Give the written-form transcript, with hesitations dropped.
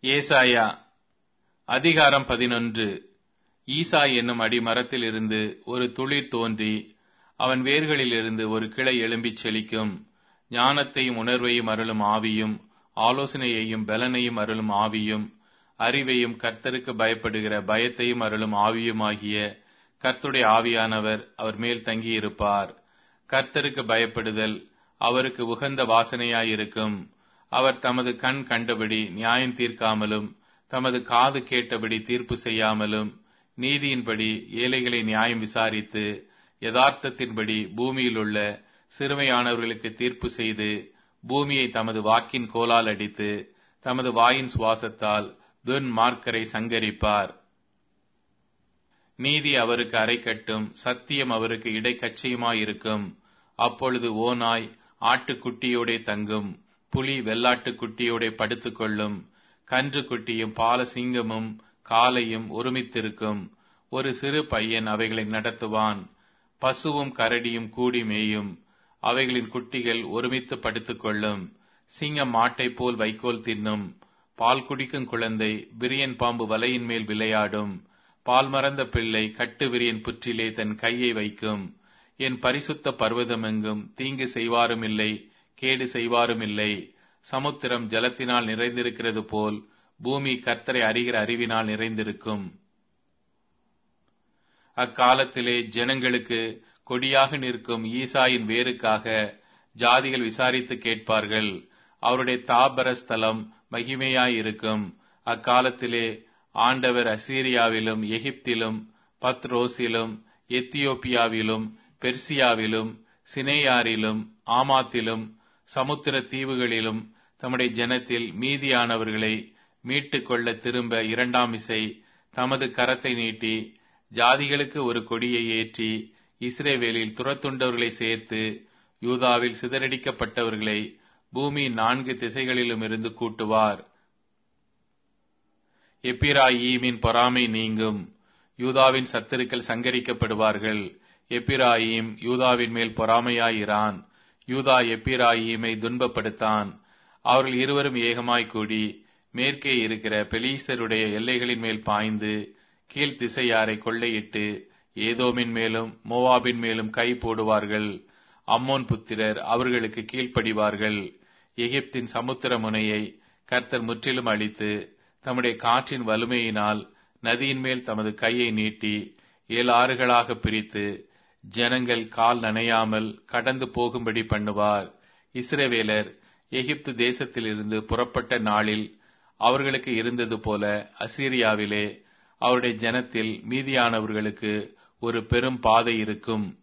ஏசாயா அதிகாரம் 11. ஈசா என்னும் அடிமரத்தில் இருந்து ஒரு துளிர் தோன்றி அவன் வேர்களிலிருந்து ஒரு கிளை எழும்பிச் செழிக்கும். ஞானத்தையும் உணர்வையும் அருளும் ஆவியும், ஆலோசனையையும் பலனையும் அருளும் ஆவியும், அறிவையும் கர்த்தருக்கு பயப்படுகிற பயத்தையும் அருளும் ஆவியுமாகிய கர்த்தருடைய ஆவியானவர் அவர் மேல் தங்கியிருப்பார். கர்த்தருக்கு பயப்படுதல் அவருக்கு உகந்த வாசனையாயிருக்கும். அவர் தமது கண் கண்டபடி நியாயம் தீர்க்காமலும், தமது காது கேட்டபடி தீர்ப்பு செய்யாமலும், நீதியின்படி ஏழைகளை நியாயம் விசாரித்து, யதார்த்தத்தின்படி பூமியில் உள்ள சிறுமையானவர்களுக்கு தீர்ப்பு செய்து, பூமியை தமது வாக்கின் கோலால் அடித்து, தமது வாயின் சுவாசத்தால் துன்மார்க்கரை சங்கரிப்பார். நீதி அவருக்கு அரைக்கட்டும், சத்தியம் அவருக்கு இடைக்கச்சையுமாயிருக்கும். அப்பொழுது ஓநாய் ஆட்டுக்குட்டியோடே தங்கும், புலி வெள்ளாட்டுக்குட்டியோடே படுத்துக் கொள்ளும். கன்று குட்டியும் பால சிங்கமும் காளையும் ஒருமித்திருக்கும். ஒரு சிறு பையன் அவைகளை நடத்துவான். பசுவும் கரடியும் கூடி மேயும். அவைகளின் குட்டிகள் ஒருமித்து படுத்துக் கொள்ளும். சிங்கம் மாட்டை போல் வைக்கோல் தின்னும். பால் குடிக்கும் குழந்தை விரியன் பாம்பு வலையின் மேல் விளையாடும். பால் மறந்த பிள்ளை கட்டு விரியன் புற்றிலே தன் கையை வைக்கும். என் பரிசுத்த பர்வதமெங்கும் தீங்கு செய்வாரும் இல்லை, கேடு செய்வாரும் இல்லை. சமுத்திரம் ஜலத்தினால் நிறைந்திருக்கிறது போல் பூமி கர்த்தரை அறிகிற அறிவினால் நிறைந்திருக்கும். அக்காலத்திலே ஜனங்களுக்கு கொடியாக நிற்கும் ஈசாயின் வேருக்காக ஜாதிகள் விசாரித்து கேட்பார்கள். அவருடைய தாபர ஸ்தலம் மகிமையாயிருக்கும். அக்காலத்திலே ஆண்டவர் அசீரியாவிலும், எகிப்திலும், பத்ரோசிலும், எத்தியோப்பியாவிலும், பெர்சியாவிலும், சினேயாரிலும், ஆமாத்திலும், சமுத்திர தீவுகளிலும் தம்முடைய ஜனத்தில் மீதியானவர்களை மீட்டுக் கொள்ள திரும்ப இரண்டாம் இசை தமது கரத்தை நீட்டி, ஜாதிகளுக்கு ஒரு கொடியை ஏற்றி, இஸ்ரவேலில் துரத்துண்டவர்களை சேர்த்து, யூதாவில் சிதறடிக்கப்பட்டவர்களை பூமியின் 4 திசைகளிலும் இருந்து கூட்டுவார். எப்பிராயீமின் பொறாமை நீங்கும். யூதாவின் சத்துருக்கள் சங்கரிக்கப்படுவார்கள். எப்பிராயீம் யூதாவின் மேல் பொறாமையாயிரான். யூதா எப்பிராயீமை துன்பப்படுத்தான். அவர்கள் இருவரும் ஏகமாய் கூடி மேற்கே இருக்கிற பெலீஸ்தருடைய எல்லைகளின் மேல் பாய்ந்து கீழ் திசையாரை கொள்ளையிட்டு ஏதோமின் மேலும் மோவாபின் மேலும் கை போடுவார்கள். அம்மோன் புத்திரர் அவர்களுக்கு கீழ்ப்படிவார்கள். எகிப்தின் சமுத்திர முனையை கர்த்தர் முற்றிலும் அழித்து, தம்முடைய காற்றின் வலிமையினால் நதியின் மேல் தமது கையை நீட்டி 7 ஆறுகளாக பிரித்து, ஜனங்கள் கால் நனையாமல் கடந்து போகும்படி பண்ணுவார். இஸ்ரவேலர் எகிப்து தேசத்திலிருந்து புறப்பட்ட நாளில் அவர்களுக்கு இருந்தது போல அசீரியாவிலே அவருடைய ஜனத்தில் மீதியானவர்களுக்கு ஒரு பெரும் பாதை இருக்கும்.